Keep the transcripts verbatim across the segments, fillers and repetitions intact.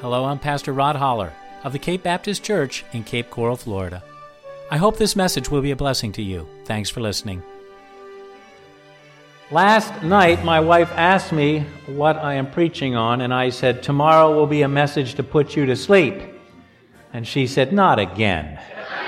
Hello, I'm Pastor Rod Holler of the Cape Baptist Church in Cape Coral, Florida. I hope this message will be a blessing to you. Thanks for listening. Last night, my wife asked me what I am preaching on, and I said, tomorrow will be a message to put you to sleep. And she said, not again.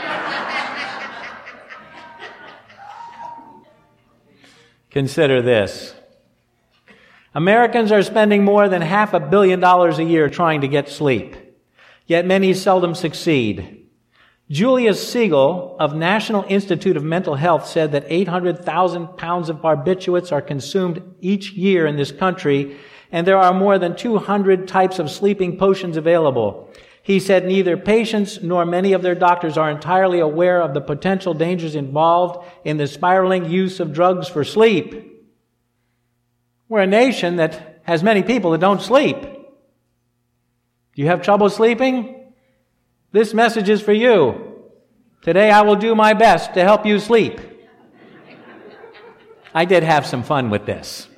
Consider this. Americans are spending more than half a billion dollars a year trying to get sleep, yet many seldom succeed. Julius Siegel of National Institute of Mental Health said that eight hundred thousand pounds of barbiturates are consumed each year in this country, and there are more than two hundred types of sleeping potions available. He said neither patients nor many of their doctors are entirely aware of the potential dangers involved in the spiraling use of drugs for sleep. We're a nation that has many people that don't sleep. Do you have trouble sleeping? This message is for you. Today I will do my best to help you sleep. I did have some fun with this.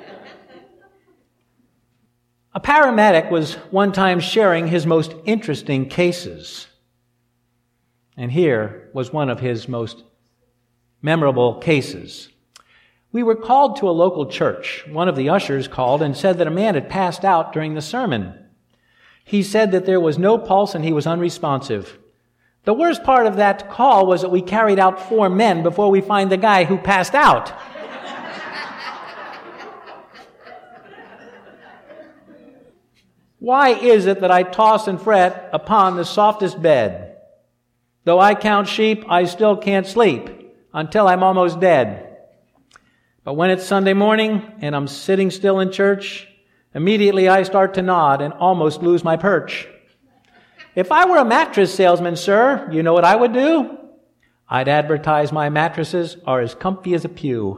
A paramedic was one time sharing his most interesting cases. And here was one of his most memorable cases. We were called to a local church. One of the ushers called and said that a man had passed out during the sermon. He said that there was no pulse and he was unresponsive. The worst part of that call was that we carried out four men before we find the guy who passed out. Why is it that I toss and fret upon the softest bed? Though I count sheep, I still can't sleep until I'm almost dead. But when it's Sunday morning and I'm sitting still in church, immediately I start to nod and almost lose my perch. If I were a mattress salesman, sir, you know what I would do? I'd advertise my mattresses are as comfy as a pew.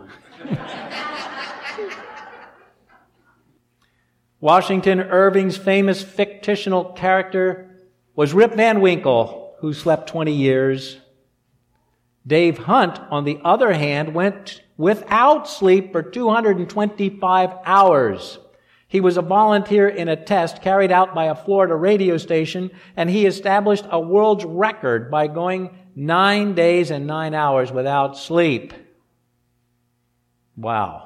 Washington Irving's famous fictional character was Rip Van Winkle, who slept twenty years. Dave Hunt, on the other hand, went without sleep for two hundred twenty-five hours. He was a volunteer in a test carried out by a Florida radio station, and he established a world's record by going nine days and nine hours without sleep. Wow.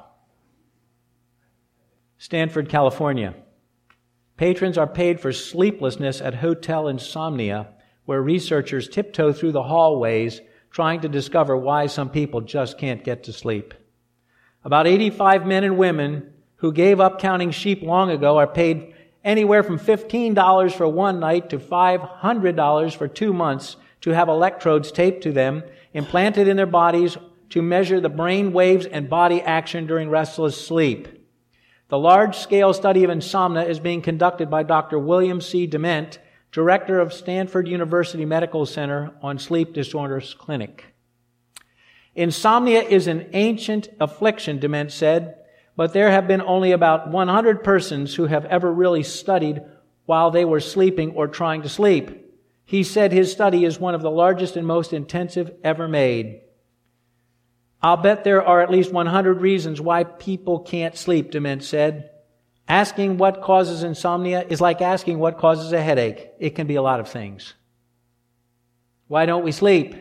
Stanford, California. Patrons are paid for sleeplessness at Hotel Insomnia, where researchers tiptoe through the hallways trying to discover why some people just can't get to sleep. About eighty-five men and women who gave up counting sheep long ago are paid anywhere from fifteen dollars for one night to five hundred dollars for two months to have electrodes taped to them, implanted in their bodies to measure the brain waves and body action during restless sleep. The large-scale study of insomnia is being conducted by Doctor William C. Dement, director of Stanford University Medical Center on Sleep Disorders Clinic. Insomnia is an ancient affliction, Dement said, but there have been only about one hundred persons who have ever really studied while they were sleeping or trying to sleep. He said his study is one of the largest and most intensive ever made. I'll bet there are at least one hundred reasons why people can't sleep, Dement said. Asking what causes insomnia is like asking what causes a headache. It can be a lot of things. Why don't we sleep?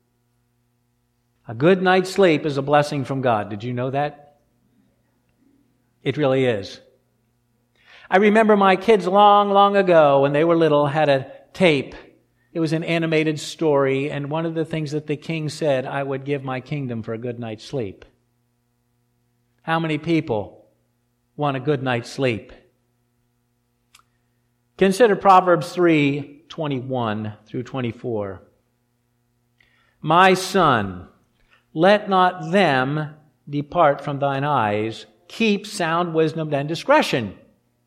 A good night's sleep is a blessing from God. Did you know that? It really is. I remember my kids long, long ago when they were little had a tape. It was an animated story, and one of the things that the king said, I would give my kingdom for a good night's sleep. How many people want a good night's sleep? Consider Proverbs three, twenty-one through twenty-four. My son, let not them depart from thine eyes. Keep sound wisdom and discretion.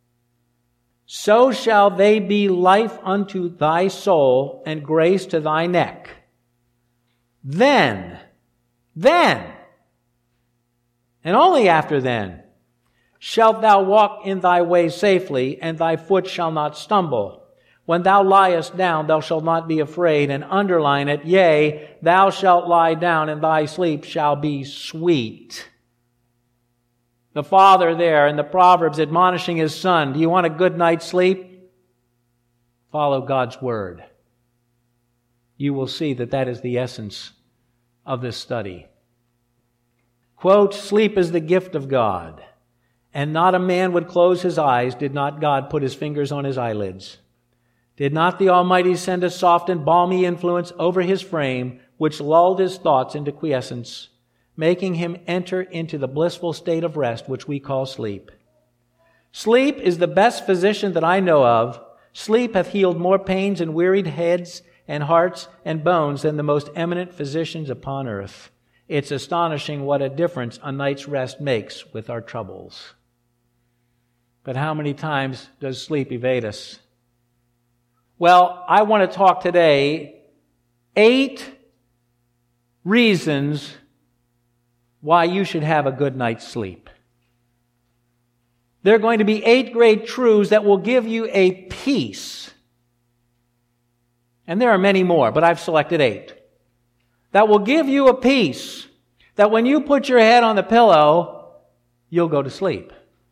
So shall they be life unto thy soul and grace to thy neck. Then, then, and only after then, shalt thou walk in thy way safely, and thy foot shall not stumble. When thou liest down, thou shalt not be afraid, and underline it, yea, thou shalt lie down, and thy sleep shall be sweet. The father there in the Proverbs admonishing his son, do you want a good night's sleep? follow God's Word. You will see that that is the essence of this study. Quote, sleep is the gift of God, and not a man would close his eyes did not God put his fingers on his eyelids. Did not the Almighty send a soft and balmy influence over his frame, which lulled his thoughts into quiescence, making him enter into the blissful state of rest which we call sleep? Sleep is the best physician that I know of. Sleep hath healed more pains and wearied heads and hearts and bones than the most eminent physicians upon earth. It's astonishing what a difference a night's rest makes with our troubles. But how many times does sleep evade us? Well, I want to talk today eight reasons why you should have a good night's sleep. There are going to be eight great truths that will give you a peace. And there are many more, but I've selected eight. That will give you a peace that when you put your head on the pillow, you'll go to sleep.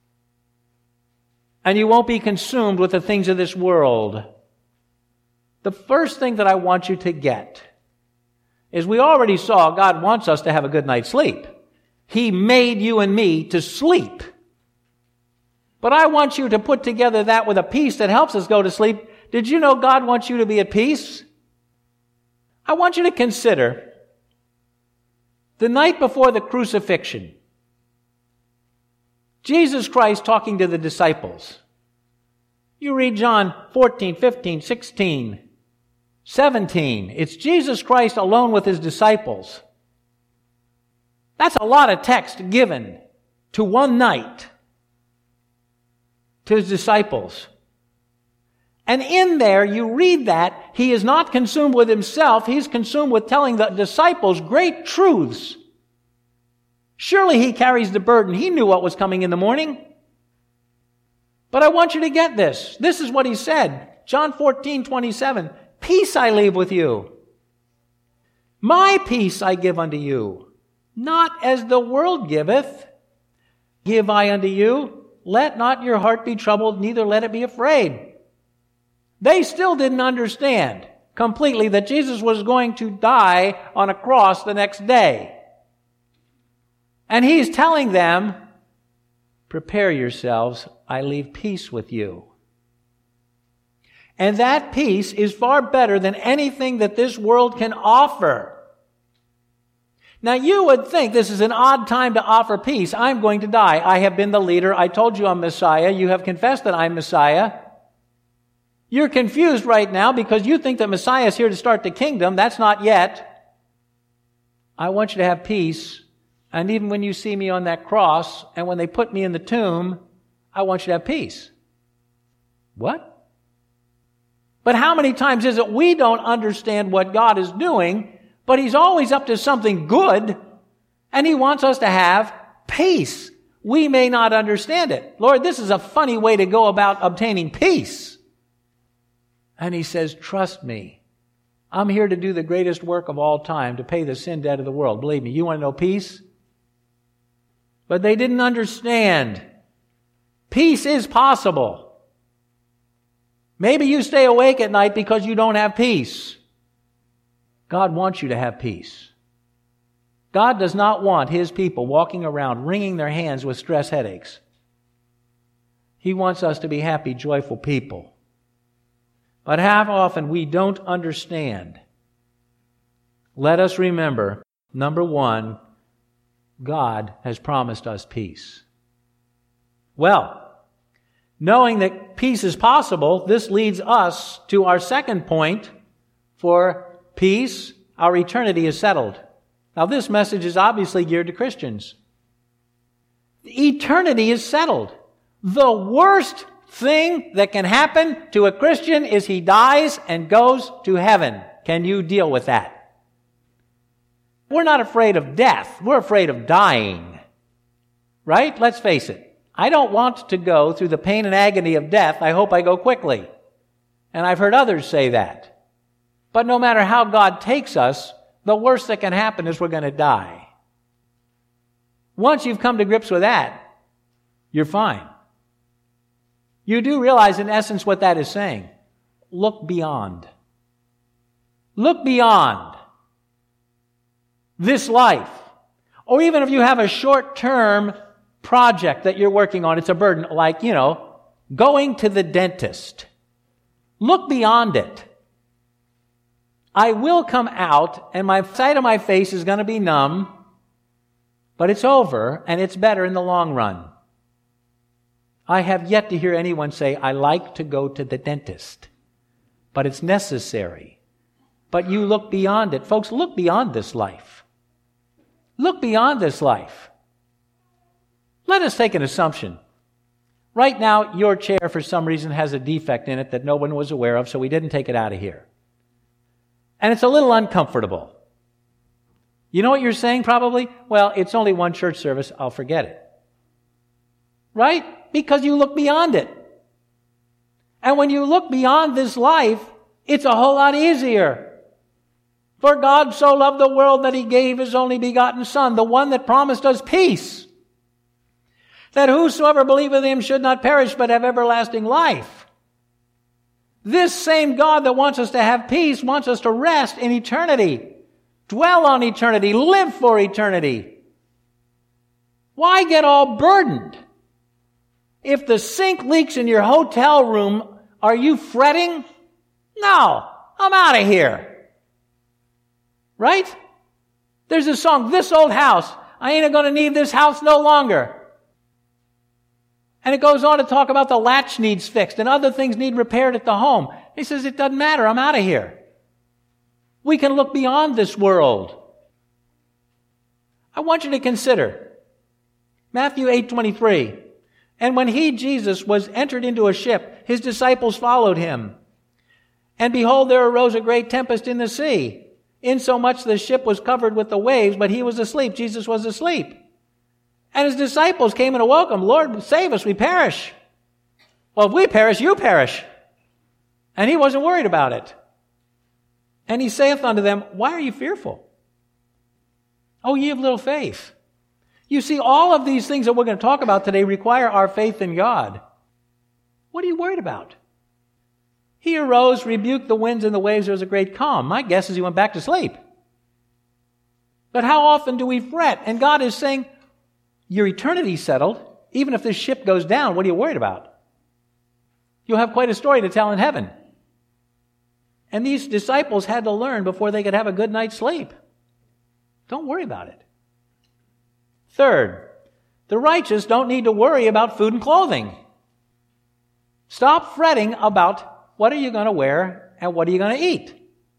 And you won't be consumed with the things of this world. The first thing that I want you to get is we already saw God wants us to have a good night's sleep. He made you and me to sleep. But I want you to put together that with a peace that helps us go to sleep. Did you know God wants you to be at peace? I want you to consider the night before the crucifixion. Jesus Christ talking to the disciples. You read John fourteen, fifteen, sixteen, seventeen. It's Jesus Christ alone with his disciples. That's a lot of text given to one night to his disciples. And in there, you read that he is not consumed with himself. He's consumed with telling the disciples great truths. Surely he carries the burden. He knew what was coming in the morning. But I want you to get this. This is what he said. John fourteen, twenty-seven. Peace I leave with you. My peace I give unto you. Not as the world giveth, give I unto you. Let not your heart be troubled, neither let it be afraid. They still didn't understand completely that Jesus was going to die on a cross the next day. And he's telling them, prepare yourselves, I leave peace with you. And that peace is far better than anything that this world can offer. Now you would think this is an odd time to offer peace. I'm going to die. I have been the leader. I told you I'm Messiah. You have confessed that I'm Messiah. You're confused right now because you think that Messiah is here to start the kingdom. That's not yet. I want you to have peace. And even when you see me on that cross and when they put me in the tomb, I want you to have peace. What? But how many times is it we don't understand what God is doing, but he's always up to something good, and he wants us to have peace. We may not understand it. Lord, this is a funny way to go about obtaining peace. And he says, trust me. I'm here to do the greatest work of all time, to pay the sin debt of the world. Believe me, you want to know peace? But they didn't understand. Peace is possible. Maybe you stay awake at night because you don't have peace. God wants you to have peace. God does not want his people walking around wringing their hands with stress headaches. He wants us to be happy, joyful people. But how often we don't understand. Let us remember, number one, God has promised us peace. Well, knowing that peace is possible, this leads us to our second point for peace. Our eternity is settled. Now, this message is obviously geared to Christians. Eternity is settled. The worst thing that can happen to a Christian is he dies and goes to heaven. Can you deal with that? We're not afraid of death. We're afraid of dying. Right? Let's face it. I don't want to go through the pain and agony of death. I hope I go quickly. And I've heard others say that. But no matter how God takes us, the worst that can happen is we're going to die. Once you've come to grips with that, you're fine. You do realize in essence what that is saying. look beyond. Look beyond this life. Or even if you have a short-term project that you're working on, it's a burden, like, you know, going to the dentist. Look beyond it. I will come out, and my side of my face is going to be numb, but it's over, and it's better in the long run. I have yet to hear anyone say, I like to go to the dentist, but it's necessary. But you look beyond it. Folks, look beyond this life. Look beyond this life. Let us take an assumption. Right now, your chair, for some reason, has a defect in it that no one was aware of, so we didn't take it out of here. And it's a little uncomfortable. You know what you're saying, probably? Well, it's only one church service, I'll forget it. Right? Because you look beyond it. And when you look beyond this life, it's a whole lot easier. For God so loved the world that He gave His only begotten Son, the one that promised us peace, that whosoever believeth in Him should not perish but have everlasting life. This same God that wants us to have peace wants us to rest in eternity, dwell on eternity, live for eternity. Why get all burdened? If the sink leaks in your hotel room, are you fretting? No, I'm out of here. Right? There's a song, This Old House, I ain't going to need this house no longer. And it goes on to talk about the latch needs fixed and other things need repaired at the home. He says, it doesn't matter, I'm out of here. We can look beyond this world. I want you to consider Matthew eight twenty-three. And when he, Jesus, was entered into a ship, his disciples followed him. And behold, there arose a great tempest in the sea, insomuch the ship was covered with the waves, but he was asleep. Jesus was asleep. And his disciples came and awoke him. Lord, save us, we perish. Well, if we perish, you perish. And he wasn't worried about it. And he saith unto them, why are you fearful? Oh, ye of little faith. You see, all of these things that we're going to talk about today require our faith in God. What are you worried about? He arose, rebuked the winds and the waves. There was a great calm. My guess is he went back to sleep. But how often do we fret? And God is saying, your eternity's settled. Even if this ship goes down, what are you worried about? You'll have quite a story to tell in heaven. And these disciples had to learn before they could have a good night's sleep. Don't worry about it. Third, the righteous don't need to worry about food and clothing. Stop fretting about what are you going to wear and what are you going to eat.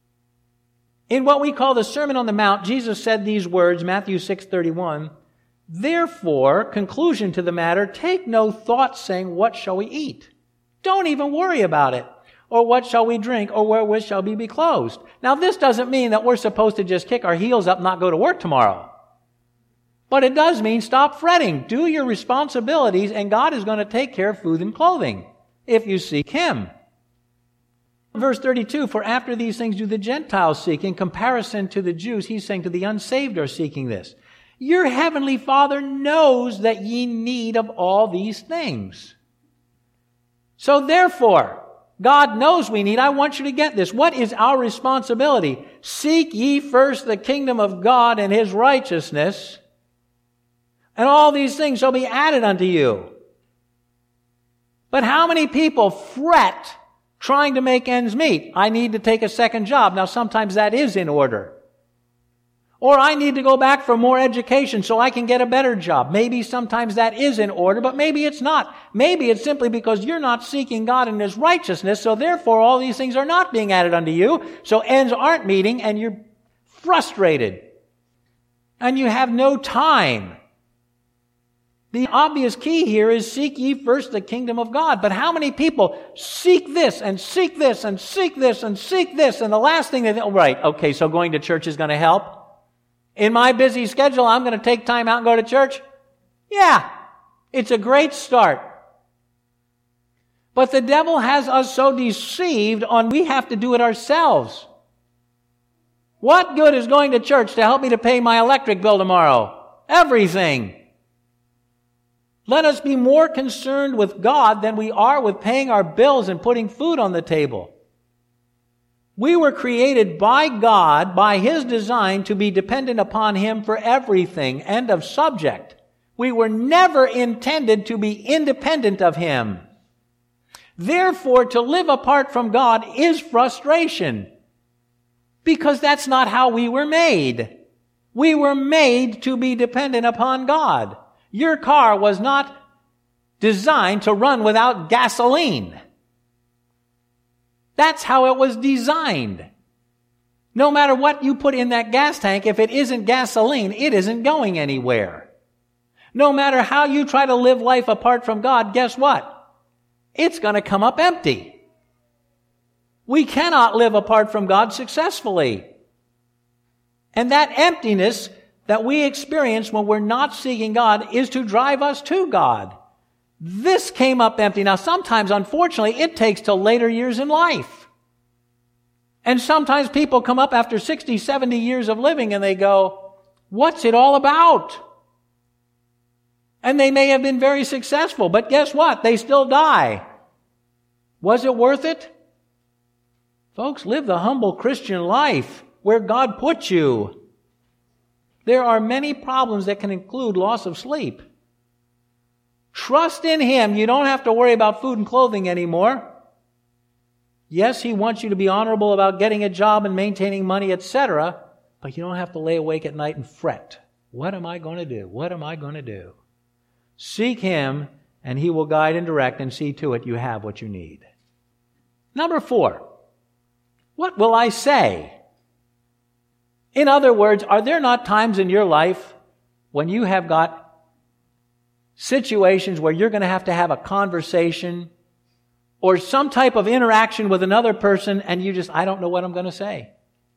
In what we call the Sermon on the Mount, Jesus said these words, Matthew six thirty-one, therefore, conclusion to the matter, take no thought saying, what shall we eat? Don't even worry about it. Or what shall we drink? Or wherewith shall we be clothed? Now, this doesn't mean that we're supposed to just kick our heels up and not go to work tomorrow. But it does mean stop fretting. Do your responsibilities, and God is going to take care of food and clothing if you seek Him. Verse thirty-two, for after these things do the Gentiles seek. In comparison to the Jews, he's saying to the unsaved are seeking this. Your heavenly Father knows that ye need of all these things. So therefore, God knows we need. I want you to get this. What is our responsibility? Seek ye first the kingdom of God and His righteousness, and all these things shall be added unto you. But how many people fret trying to make ends meet? I need to take a second job. Now, sometimes that is in order. Or I need to go back for more education so I can get a better job. Maybe sometimes that is in order, but maybe it's not. Maybe it's simply because you're not seeking God and His righteousness, so therefore all these things are not being added unto you, so ends aren't meeting, and you're frustrated. And you have no time. The obvious key here is seek ye first the kingdom of God. But how many people seek this and seek this and seek this and seek this, and the last thing they think, oh, right, okay, so going to church is going to help? In my busy schedule, I'm going to take time out and go to church? Yeah, it's a great start. But the devil has us so deceived on we have to do it ourselves. What good is going to church to help me to pay my electric bill tomorrow? Everything. Let us be more concerned with God than we are with paying our bills and putting food on the table. We were created by God, by His design, to be dependent upon Him for everything. End of subject. We were never intended to be independent of Him. Therefore, to live apart from God is frustration, because that's not how we were made. We were made to be dependent upon God. Your car was not designed to run without gasoline. That's how it was designed. No matter what you put in that gas tank, if it isn't gasoline, it isn't going anywhere. No matter how you try to live life apart from God, guess what? It's going to come up empty. We cannot live apart from God successfully. And that emptiness that we experience when we're not seeking God is to drive us to God. This came up empty. Now, sometimes, unfortunately, it takes till later years in life. And sometimes people come up after sixty, seventy years of living and they go, what's it all about? And they may have been very successful, but guess what? They still die. Was it worth it? Folks, live the humble Christian life where God put you. There are many problems that can include loss of sleep. Trust in Him. You don't have to worry about food and clothing anymore. Yes, He wants you to be honorable about getting a job and maintaining money, et cetera, but you don't have to lay awake at night and fret. What am I going to do? What am I going to do? Seek Him, and He will guide and direct and see to it you have what you need. Number four, what will I say? In other words, are there not times in your life when you have got situations where you're going to have to have a conversation or some type of interaction with another person and you just, I don't know what I'm going to say.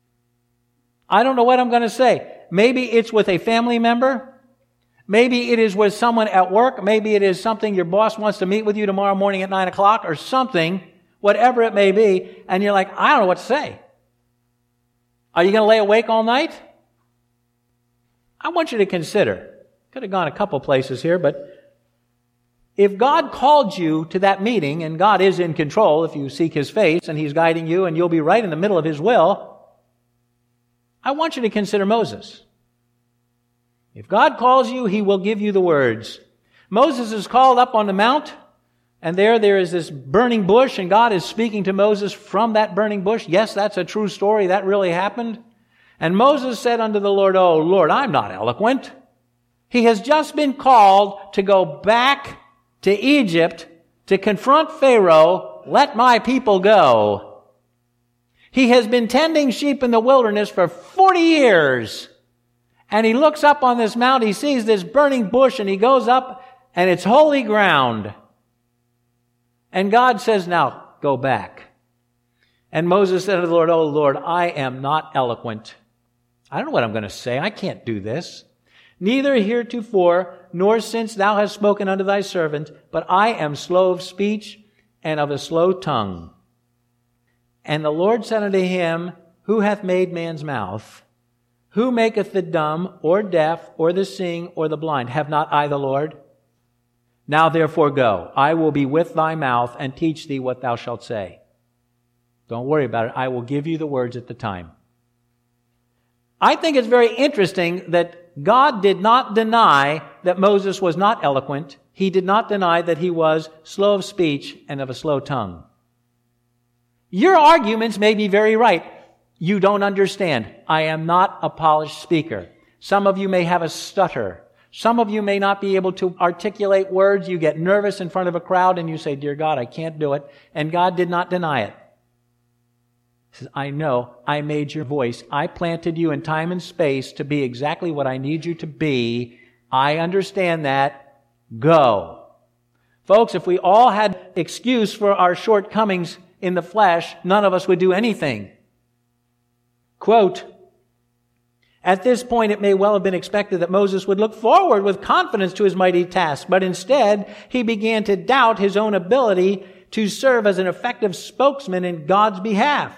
I don't know what I'm going to say. Maybe it's with a family member. Maybe it is with someone at work. Maybe it is something your boss wants to meet with you tomorrow morning at nine o'clock or something, whatever it may be. And you're like, I don't know what to say. Are you going to lay awake all night? I want you to consider. Could have gone a couple places here, but if God called you to that meeting, and God is in control if you seek His face, and He's guiding you, and you'll be right in the middle of His will, I want you to consider Moses. If God calls you, He will give you the words. Moses is called up on the mount, and there, there is this burning bush, and God is speaking to Moses from that burning bush. Yes, that's a true story. That really happened. And Moses said unto the Lord, Oh, Lord, I'm not eloquent. He has just been called to go back to Egypt to confront Pharaoh, let my people go. He has been tending sheep in the wilderness for forty years. And he looks up on this mount, he sees this burning bush, and he goes up, and it's holy ground. And God says, now, go back. And Moses said to the Lord, Oh, Lord, I am not eloquent. I don't know what I'm going to say. I can't do this. Neither heretofore, nor since thou hast spoken unto thy servant, but I am slow of speech and of a slow tongue. And the Lord said unto him, Who hath made man's mouth? Who maketh the dumb, or deaf, or the seeing, or the blind? Have not I the Lord? Now therefore go. I will be with thy mouth, and teach thee what thou shalt say. Don't worry about it. I will give you the words at the time. I think it's very interesting that God did not deny that Moses was not eloquent. He did not deny that he was slow of speech and of a slow tongue. Your arguments may be very right. You don't understand. I am not a polished speaker. Some of you may have a stutter. Some of you may not be able to articulate words. You get nervous in front of a crowd and you say, Dear God, I can't do it. And God did not deny it. He says, I know I made your voice. I planted you in time and space to be exactly what I need you to be. I understand that. Go. Folks, if we all had excuse for our shortcomings in the flesh, none of us would do anything. Quote, At this point, it may well have been expected that Moses would look forward with confidence to his mighty task, but instead, he began to doubt his own ability to serve as an effective spokesman in God's behalf.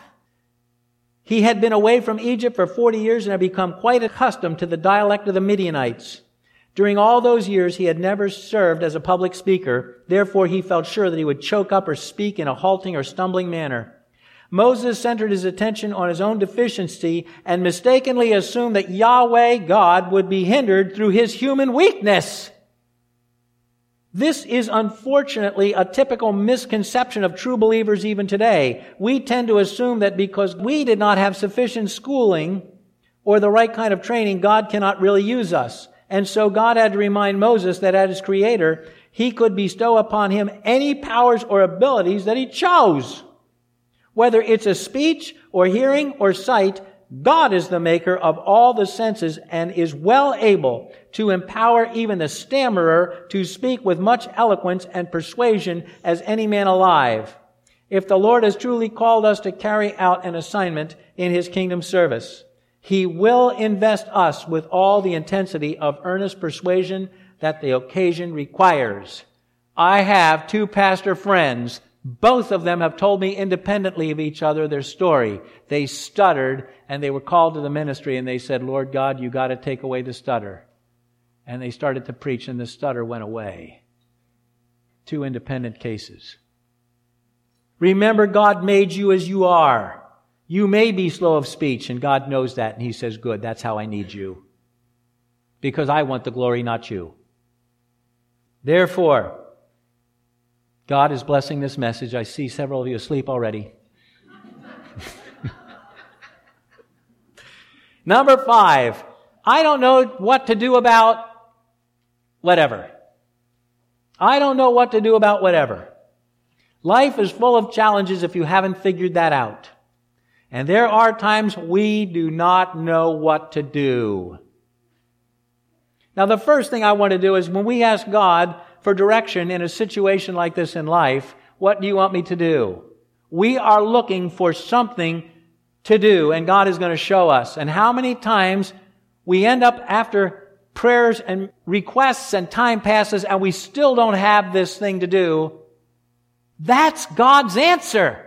He had been away from Egypt for forty years and had become quite accustomed to the dialect of the Midianites. During all those years, he had never served as a public speaker. Therefore, he felt sure that he would choke up or speak in a halting or stumbling manner. Moses centered his attention on his own deficiency and mistakenly assumed that Yahweh, God, would be hindered through his human weakness. This is unfortunately a typical misconception of true believers even today. We tend to assume that because we did not have sufficient schooling or the right kind of training, God cannot really use us. And so God had to remind Moses that as his creator, he could bestow upon him any powers or abilities that he chose. Whether it's a speech or hearing or sight, God is the maker of all the senses and is well able to empower even the stammerer to speak with much eloquence and persuasion as any man alive, if the Lord has truly called us to carry out an assignment in his kingdom service. He will invest us with all the intensity of earnest persuasion that the occasion requires. I have two pastor friends. Both of them have told me independently of each other their story. They stuttered and they were called to the ministry and they said, Lord God, you got to take away the stutter. And they started to preach and the stutter went away. Two independent cases. Remember, God made you as you are. You may be slow of speech and God knows that and he says, good, that's how I need you. Because I want the glory, not you. Therefore, God is blessing this message. I see several of you asleep already. Number five, I don't know what to do about whatever. I don't know what to do about whatever. Life is full of challenges if you haven't figured that out. And there are times we do not know what to do. Now, the first thing I want to do is when we ask God for direction in a situation like this in life, what do you want me to do? We are looking for something to do, and God is going to show us. And how many times we end up after prayers and requests and time passes and we still don't have this thing to do. That's God's answer.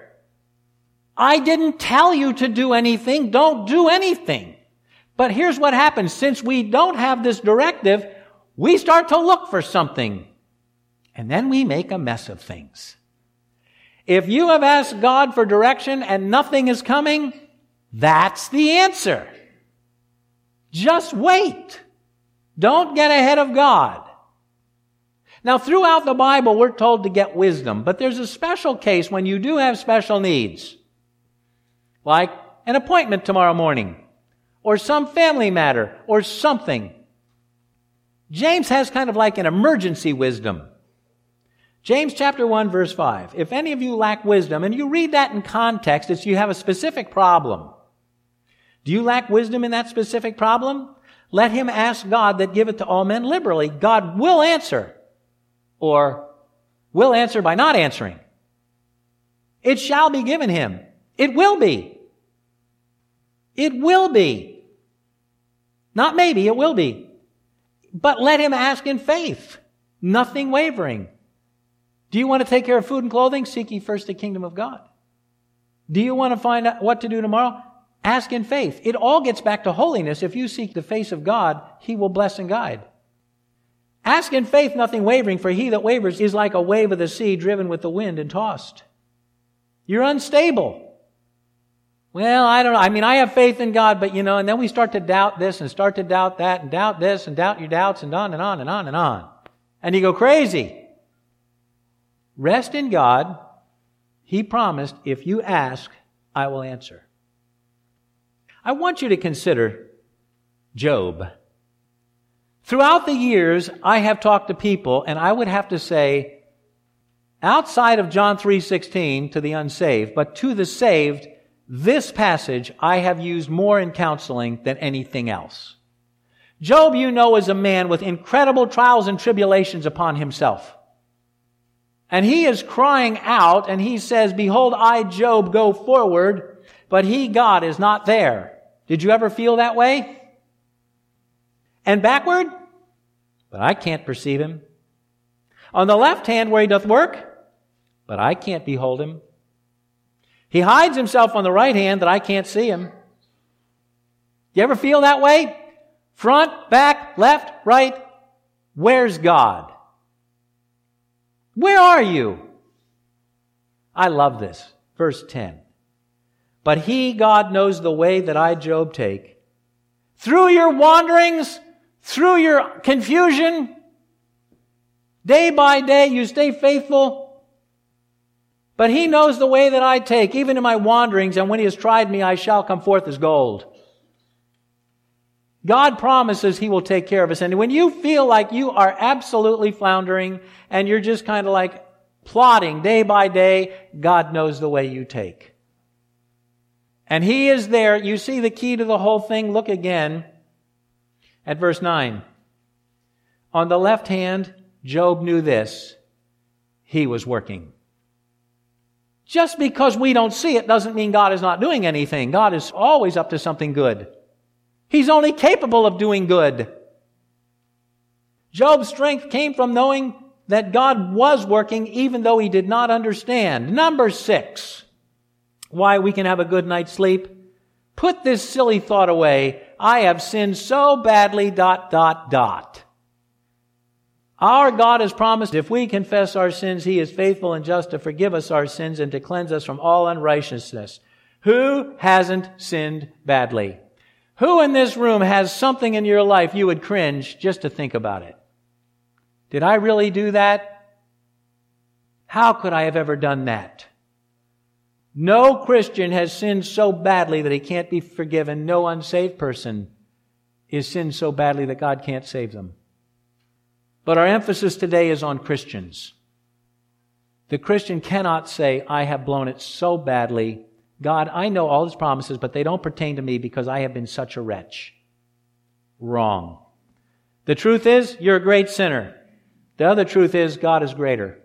I didn't tell you to do anything. Don't do anything. But here's what happens. Since we don't have this directive, we start to look for something. And then we make a mess of things. If you have asked God for direction and nothing is coming, that's the answer. Just wait. Don't get ahead of God. Now, throughout the Bible, we're told to get wisdom, but there's a special case when you do have special needs, like an appointment tomorrow morning, or some family matter, or something. James has kind of like an emergency wisdom. James chapter one, verse five. If any of you lack wisdom, and you read that in context, it's you have a specific problem. Do you lack wisdom in that specific problem? Let him ask God that giveth to all men liberally. God will answer. Or will answer by not answering. It shall be given him. It will be. It will be. Not maybe, it will be. But let him ask in faith. Nothing wavering. Do you want to take care of food and clothing? Seek ye first the kingdom of God. Do you want to find out what to do tomorrow? Ask in faith. It all gets back to holiness. If you seek the face of God, he will bless and guide. Ask in faith, nothing wavering, for he that wavers is like a wave of the sea driven with the wind and tossed. You're unstable. Well, I don't know. I mean, I have faith in God, but you know, and then we start to doubt this and start to doubt that and doubt this and doubt your doubts and on and on and on and on. And you go crazy. Rest in God. He promised, if you ask, I will answer. I want you to consider Job. Throughout the years, I have talked to people, and I would have to say, outside of John three sixteen to the unsaved, but to the saved, this passage I have used more in counseling than anything else. Job, you know, is a man with incredible trials and tribulations upon himself. And he is crying out, and he says, behold, I, Job, go forward, but he, God, is not there. Did you ever feel that way? And backward? But I can't perceive him. On the left hand where he doth work? But I can't behold him. He hides himself on the right hand that I can't see him. You ever feel that way? Front, back, left, right. Where's God? Where are you? I love this. Verse ten. But He, God, knows the way that I, Job, take. Through your wanderings, through your confusion, day by day you stay faithful. But He knows the way that I take, even in my wanderings, and when He has tried me, I shall come forth as gold. God promises He will take care of us. And when you feel like you are absolutely floundering and you're just kind of like plodding day by day, God knows the way you take. And He is there. You see the key to the whole thing? Look again at verse nine. On the left hand, Job knew this. He was working. Just because we don't see it doesn't mean God is not doing anything. God is always up to something good. He's only capable of doing good. Job's strength came from knowing that God was working even though he did not understand. Number six, why we can have a good night's sleep. Put this silly thought away. I have sinned so badly, dot, dot, dot. Our God has promised if we confess our sins, He is faithful and just to forgive us our sins and to cleanse us from all unrighteousness. Who hasn't sinned badly? Who in this room has something in your life you would cringe just to think about it? Did I really do that? How could I have ever done that? No Christian has sinned so badly that he can't be forgiven. No unsaved person is sinned so badly that God can't save them. But our emphasis today is on Christians. The Christian cannot say, I have blown it so badly. God, I know all His promises, but they don't pertain to me because I have been such a wretch. Wrong. The truth is, you're a great sinner. The other truth is, God is greater.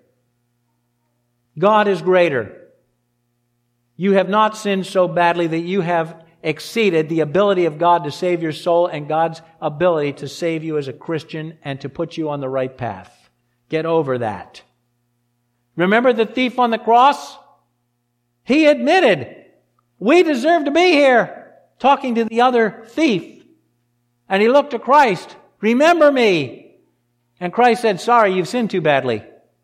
God is greater. You have not sinned so badly that you have exceeded the ability of God to save your soul and God's ability to save you as a Christian and to put you on the right path. Get over that. Remember the thief on the cross? He admitted, we deserve to be here, talking to the other thief. And he looked to Christ, remember me. And Christ said, sorry, you've sinned too badly.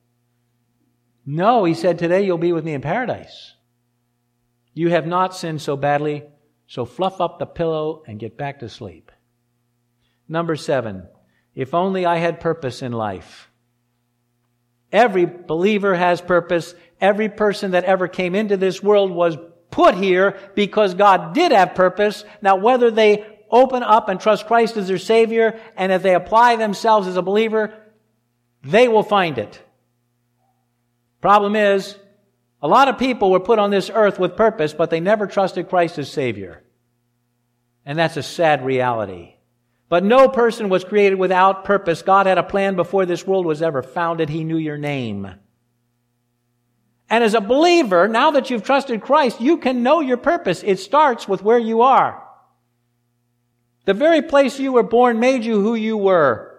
No, He said, today you'll be with me in paradise. You have not sinned so badly, so fluff up the pillow and get back to sleep. Number seven, if only I had purpose in life. Every believer has purpose. Every person that ever came into this world was put here because God did have purpose. Now, whether they open up and trust Christ as their Savior, and if they apply themselves as a believer, they will find it. Problem is, a lot of people were put on this earth with purpose, but they never trusted Christ as Savior. And that's a sad reality. But no person was created without purpose. God had a plan before this world was ever founded. He knew your name. And as a believer, now that you've trusted Christ, you can know your purpose. It starts with where you are. The very place you were born made you who you were.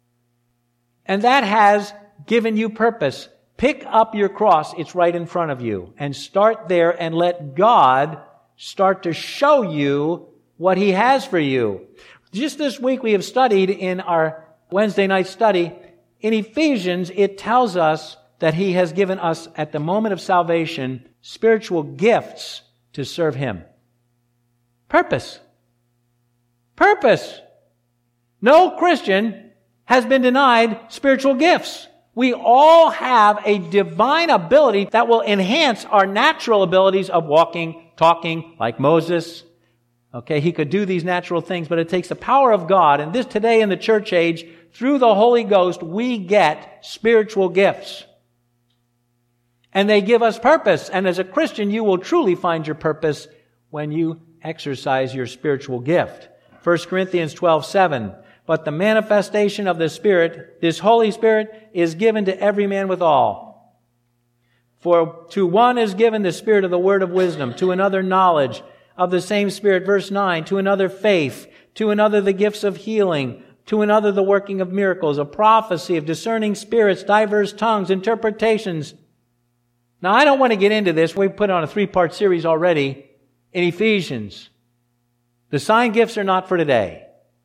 And that has given you purpose. Pick up your cross. It's right in front of you. And start there and let God start to show you what He has for you. Just this week we have studied in our Wednesday night study, in Ephesians, it tells us that He has given us at the moment of salvation spiritual gifts to serve Him. Purpose. Purpose. No Christian has been denied spiritual gifts. We all have a divine ability that will enhance our natural abilities of walking, talking, like Moses. Okay, he could do these natural things, but it takes the power of God. And this today in the church age, through the Holy Ghost, we get spiritual gifts. And they give us purpose. And as a Christian, you will truly find your purpose when you exercise your spiritual gift. First Corinthians twelve seven. But the manifestation of the Spirit, this Holy Spirit, is given to every man withal. For to one is given the Spirit of the word of wisdom, to another knowledge of the same Spirit, verse nine, to another faith, to another the gifts of healing, to another the working of miracles, of prophecy, of discerning spirits, diverse tongues, interpretations. Now, I don't want to get into this. We've put on a three-part series already in Ephesians. The sign gifts are not for today.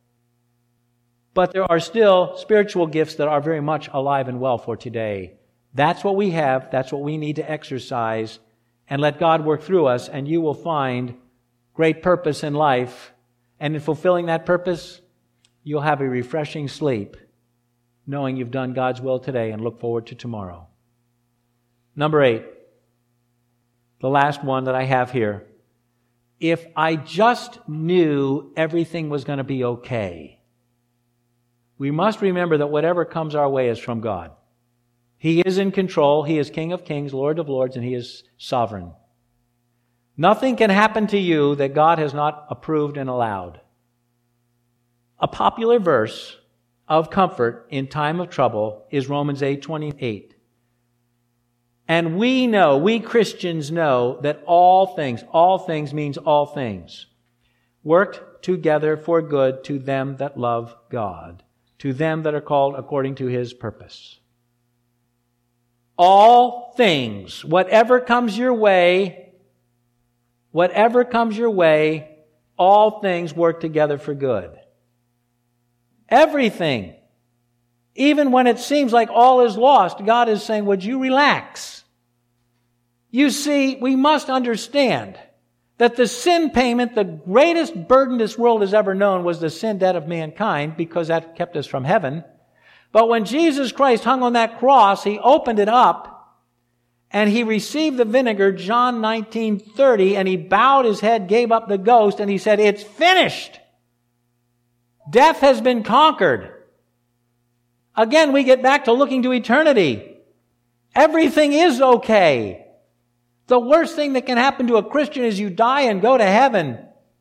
But there are still spiritual gifts that are very much alive and well for today. That's what we have. That's what we need to exercise. and let God work through us, and you will find great purpose in life. And in fulfilling that purpose, you'll have a refreshing sleep, knowing you've done God's will today and look forward to tomorrow. Number eight, the last one that I have here. If I just knew everything was going to be okay. We must remember that whatever comes our way is from God. He is in control. He is King of kings, Lord of lords, and He is sovereign. Nothing can happen to you that God has not approved and allowed. A popular verse of comfort in time of trouble is Romans eight twenty-eight. And we know, we Christians know, that all things, all things means all things, worked together for good to them that love God, to them that are called according to His purpose. All things, whatever comes your way, whatever comes your way, all things work together for good. Everything. Even when it seems like all is lost, God is saying, would you relax? You see, we must understand that the sin payment, the greatest burden this world has ever known, was the sin debt of mankind, because that kept us from heaven. But when Jesus Christ hung on that cross, He opened it up and He received the vinegar, John nineteen thirty, and He bowed His head, gave up the ghost, and He said, it's finished. Death has been conquered. Again, we get back to looking to eternity. Everything is okay. The worst thing that can happen to a Christian is you die and go to heaven.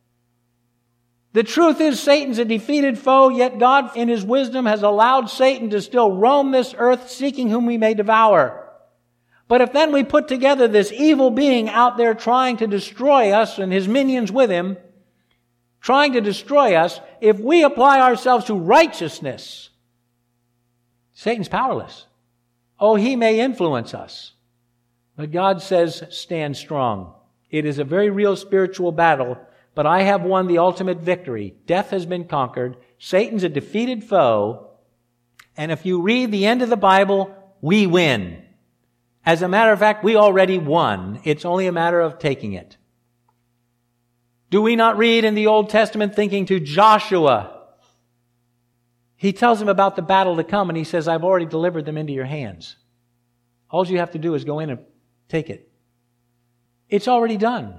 The truth is, Satan's a defeated foe, yet God in His wisdom has allowed Satan to still roam this earth, seeking whom we may devour. But if then we put together this evil being out there trying to destroy us and his minions with him, trying to destroy us, if we apply ourselves to righteousness, Satan's powerless. Oh, he may influence us. But God says, stand strong. It is a very real spiritual battle, but I have won the ultimate victory. Death has been conquered. Satan's a defeated foe. And if you read the end of the Bible, we win. As a matter of fact, we already won. It's only a matter of taking it. Do we not read in the Old Testament thinking to Joshua? He tells him about the battle to come, and he says, I've already delivered them into your hands. All you have to do is go in and take it. It's already done.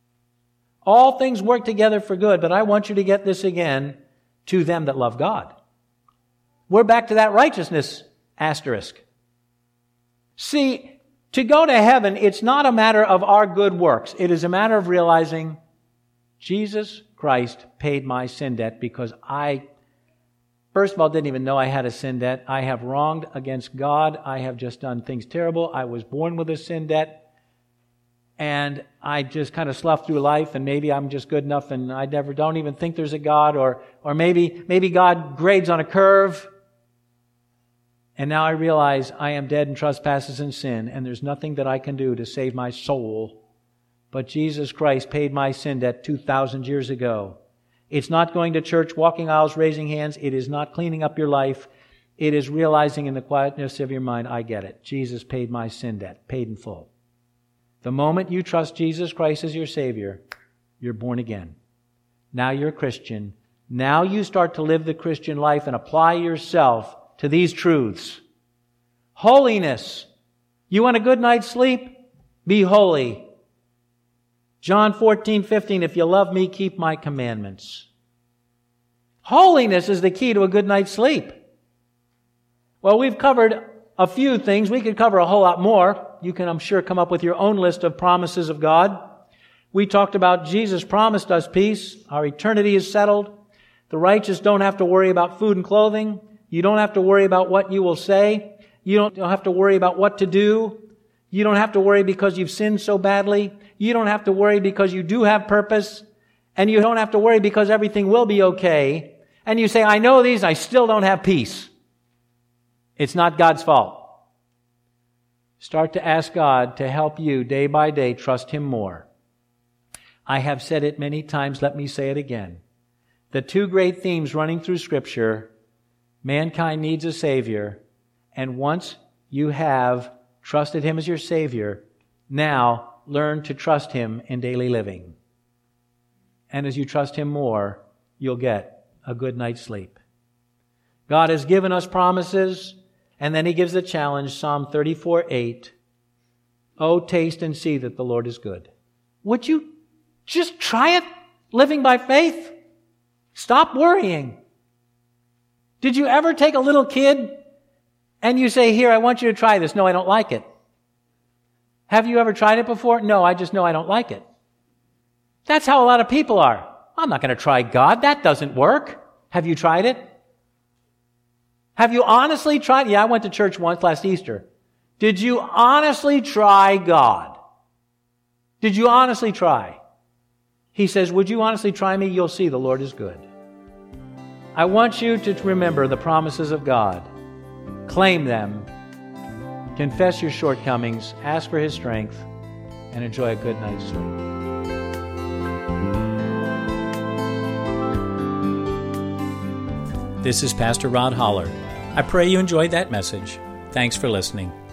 All things work together for good, but I want you to get this again, to them that love God. We're back to that righteousness asterisk. See, to go to heaven, it's not a matter of our good works. It is a matter of realizing Jesus Christ paid my sin debt because I, first of all, didn't even know I had a sin debt. I have wronged against God. I have just done things terrible. I was born with a sin debt. And I just kind of sloughed through life, and maybe I'm just good enough and I never don't even think there's a God, or or maybe maybe God grades on a curve. And now I realize I am dead in trespasses and sin, and there's nothing that I can do to save my soul. But Jesus Christ paid my sin debt two thousand years ago. It's not going to church, walking aisles, raising hands. It is not cleaning up your life. It is realizing in the quietness of your mind, I get it. Jesus paid my sin debt, paid in full. The moment you trust Jesus Christ as your Savior, you're born again. Now you're a Christian. Now you start to live the Christian life and apply yourself to these truths. Holiness. You want a good night's sleep? Be holy. John fourteen fifteen, if you love me, keep my commandments. Holiness is the key to a good night's sleep. Well, we've covered a few things. We could cover a whole lot more. You can, I'm sure, come up with your own list of promises of God. We talked about Jesus promised us peace. Our eternity is settled. The righteous don't have to worry about food and clothing. You don't have to worry about what you will say. You don't have to worry about what to do. You don't have to worry because you've sinned so badly. You don't have to worry because you do have purpose. And you don't have to worry because everything will be okay. And you say, I know these, I still don't have peace. It's not God's fault. Start to ask God to help you day by day trust Him more. I have said it many times, let me say it again. The two great themes running through Scripture, mankind needs a Savior, and once you have trusted Him as your Savior, now learn to trust Him in daily living. And as you trust Him more, you'll get a good night's sleep. God has given us promises, and then He gives a challenge, Psalm thirty-four eight. Oh, taste and see that the Lord is good. Would you just try it, living by faith? Stop worrying. Did you ever take a little kid and you say, here, I want you to try this? No, I don't like it. Have you ever tried it before? No, I just know I don't like it. That's how a lot of people are. I'm not going to try God. That doesn't work. Have you tried it? Have you honestly tried? Yeah, I went to church once last Easter. Did you honestly try God? Did you honestly try? He says, would you honestly try me? You'll see the Lord is good. I want you to remember the promises of God. Claim them. Confess your shortcomings. Ask for His strength. And enjoy a good night's sleep. This is Pastor Rod Holler. I pray you enjoyed that message. Thanks for listening.